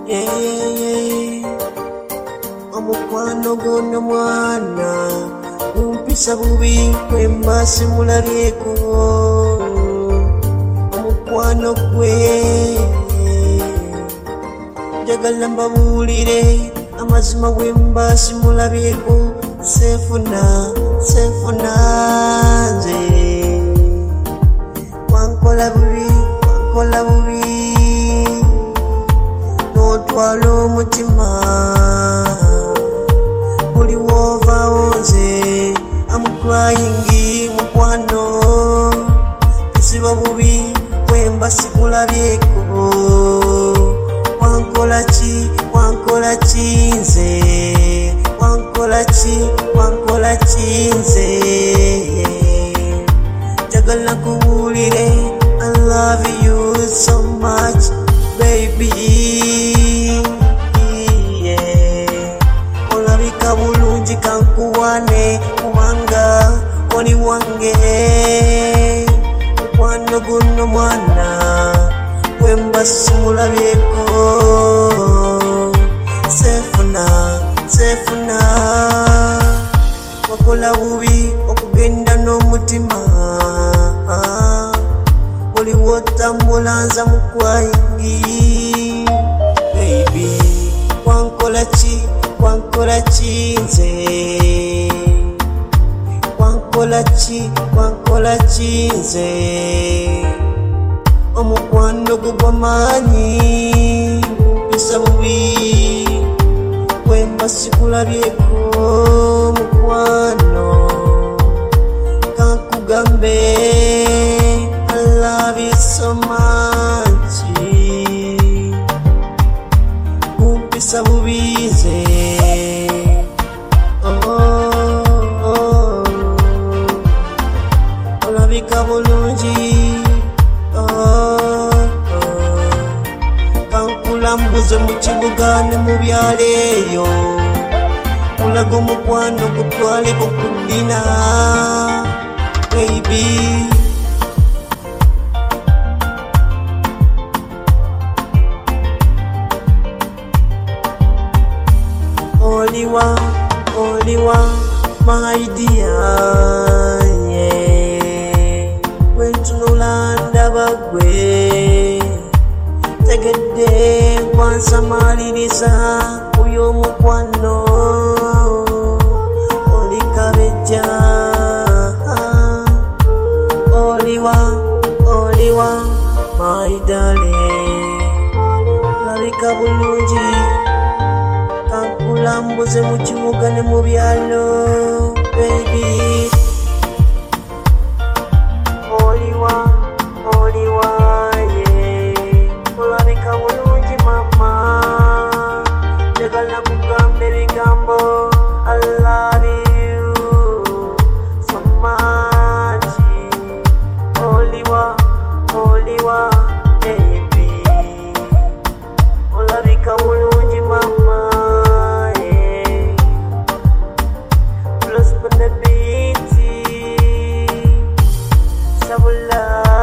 Omukwano guno mwana gumpisa bubi kwemba simulabyeko. Omukwano gwe njagala mbabuulire amazima bwemba simulabyeko. Sefuna nze wankola bubi n'otwala omutima buli wovaawo nze I'm crying mukwano kisiba bubi bwemba sikulabyeko. Wankola ki nze wankola ki nze njagala kubuulire I love you so much baby, yeah. Olabika bulungi kankuwane kubanga oli wange. Mukwano guno mwana wemba simulabyeko. Sefuna wakola bubi okugenda n'omutima oli wotambula nza mukwayingi baby. Wankola ki nze wankola ki nze omukwano gugwamaanyi gumpisa bubi wemba sikulabyeko. Mukwano kankugambe I love you so much gumpisa bubi nze. Olabika bulungi kankulambuze mu kibuga ne mu byalo eyo. Kulaga omukwano gutwaleko ku ddina baby. Oliwa my dear, yeah. Wentunula ndaba gwe tegedde kwansamaliriza kuyo mukwano olikabejja. Oliwa my darling labika bulungi kankulambuze mu kibuga ne mu byalo baby. Oliwa yeah. Olabika bulungi mama njagala kugamba ebigambo I love you so much. Oliwa baby olabika bulungi mama yeah. Plus on the beat sabula